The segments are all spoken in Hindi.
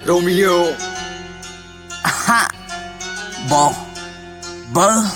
Romeo. Aha. Bo.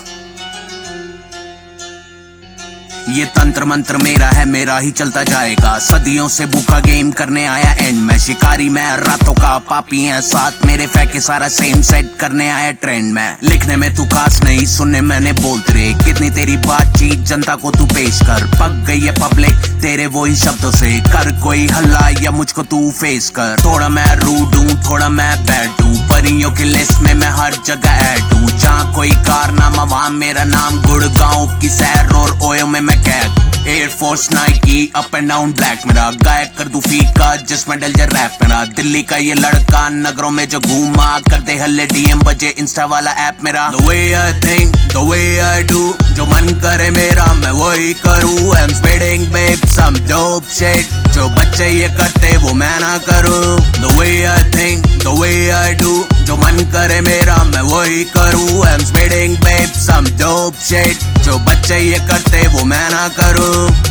ये तंत्र मंत्र मेरा है, मेरा ही चलता जाएगा। सदियों से भूखा गेम करने आया एंड में। शिकारी मैं रातों का पापी है, साथ मेरे फैके सारा सेम सेट करने आया ट्रेंड में। लिखने में तू खास नहीं, सुनने मैंने बोलते रे। कितनी तेरी बातचीत जनता को तू पेश कर। पक गई है पब्लिक तेरे वही शब्दों से। कर कोई हल्ला या मुझको तू फेस कर। थोड़ा मैं रूड हूँ, थोड़ा मैं बैड हूँ। परियों की लिस्ट में मैं हर जगह ऐड हूँ। जहाँ कोई कारनामा वहाँ मेरा नाम। गुड़गांव की सैर और ओयो में कैद। Air Force Nike up and down black मेरा। गायब कर दूं फीका जिसमें डल जाए रैप मेरा। दिल्ली का ये लड़का नगरों में जो घूमा करते हल्ले डीएम बजे इंस्टा वाला ऐप मेरा। The way I think, the way I do, जो मन करे मेरा मैं वही करूँ। I'm spitting babe some dope shit, जो बच्चे ये करते वो मैं ना करूँ। The way I think, the way I do, जो मन करे मेरा मैं वही करूँ। I'm spitting babe some dope shit, जो बच्चे ये करते वो मैं ना करूँ।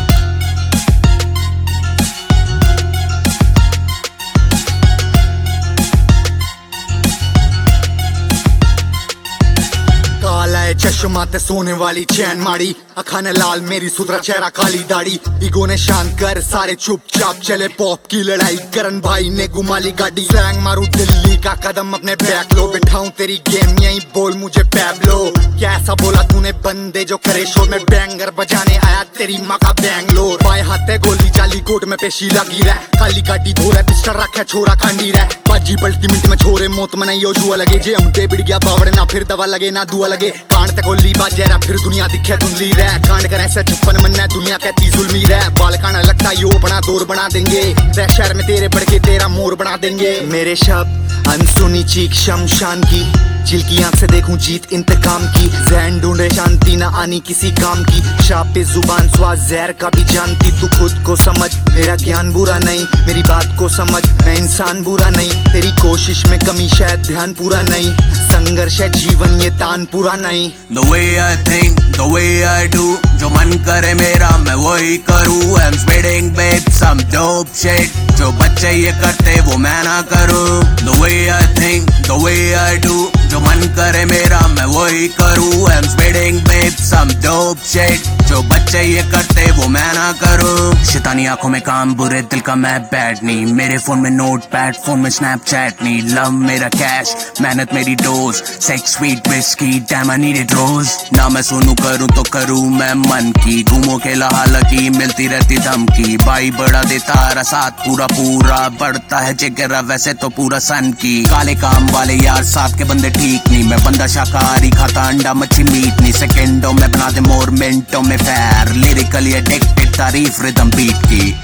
चश्मा ते सोने वाली चैन माड़ी। अखा ने लाल मेरी सुधरा चेहरा काली दाढ़ी। ईगो ने शांत कर सारे चुपचाप चले। पॉप की लड़ाई करन भाई ने घुमा ली गाड़ी। स्लैंग मारू दिल्ली का कदम अपने बैक लो। बिठाऊं तेरी गेम यहीं बोल मुझे पैब्लो। क्या ऐसा बोला तूने बंदे जो करे शोर में। बैंगर बजाने आया तेरी माँ का बैंगलोर। बाएं हाथे गोली जाली कोट में पेशी लगी रह। काली गाड़ी धो रहा पिस्टल रखा छोरा खांडी रह। बाजी पलटी मिनट में छोरे मौत में नहीं जुआ लगे। जे हमते बिड़ गया बावड़ ना फिर दवा लगे ना दुआ लगे। कांड तक गोली बाजे रहा फिर दुनिया दिखे धुंधली रह। कांड कर ऐसे 56 मन दुनिया कहती जुल्मी रह। बाल काना लगता यो बना दौर बना देंगे। शहर में तेरे बढ़ के तेरा मोर बना देंगे। मेरे शब्द अनसुनी चीख शमशान की। चिल की आंख से देखूं जीत इंतकाम की। जहन ढूंढे शांति ना आनी किसी काम की। शाप पे जुबान स्वाद जहर का भी जानती। तू खुद को समझ मेरा ज्ञान बुरा नहीं। मेरी बात को समझ मैं इंसान बुरा नहीं। तेरी कोशिश में कमी शायद ध्यान पूरा नहीं। संघर्ष है जीवन ये तान पूरा नहीं। The way I think, the way I do, जो मन करे मेरा मैं वही करूँ। I'm spitting babe some dope shit, जो बच्चे ये करते वो मैं ना करूँ। The way I think, the way I do, जो मन करे मेरा मैं वही करूँ। I'm spitting babe some dope shit, जो बच्चे ये करते वो मैं ना करूँ। शैतानी आंखों में काम बुरे दिल का मैं बैड नहीं। मेरे फोन में नोट पैड फोन में स्नैपचैट नहीं। लव मेरा कैश मेहनत मेरी dose. Sex sweet whisky damn I need it रोज। ना मैं सुनूं करूं तो करूं मैं मन की। घूमों के हालांकि मिलती रहती धमकी। भाई बढ़ा देता रहा साथ पूरा पूरा। बढ़ता है जिगर वैसे तो पूरा सन की। काले काम वाले यार साथ के बंदे ठीक नहीं। मैं बंदा शाकाहारी खाता अंडा मच्छी मीट नहीं। सेकेंडों में बना दे मोर मिनटों में पैर। लिरिकली एडिक्टेड तारीफ रिदम बीट की।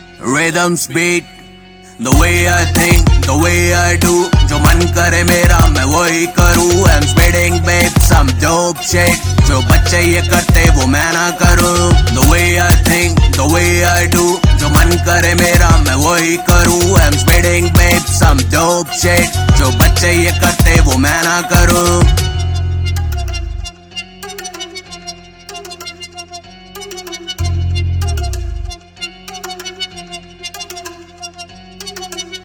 Rhythms beat The way I think, the way I do, जो मन करे मेरा मैं वही करूँ। I'm spitting babe some dope shit, जो बच्चे ये करते वो मैं ना करूँ। The way I think, the way I do, जो मन करे मेरा मैं वही करूँ। I'm spitting babe some dope shit, जो बच्चे ये करते वो मैं ना करूँ।